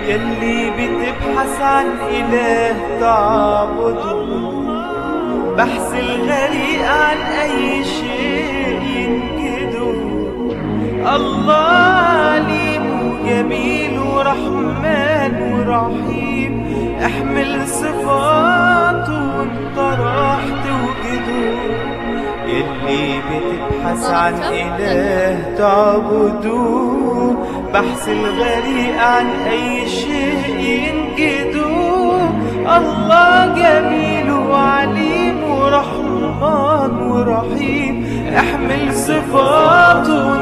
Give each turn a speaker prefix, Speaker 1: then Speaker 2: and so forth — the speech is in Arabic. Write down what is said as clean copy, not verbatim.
Speaker 1: يلي بتبحث عن إله تعبده، بحث الغريق عن أي شيء ينجده. الله عليم وجميل ورحمن ورحيم، احمل صفاته وانت راح توجده. يلي بتبحث عن إله تعبده، بحث الغريق عن أي شيء ينجده. الله جميل وعليم ورحمن ورحيم، احمل صفاته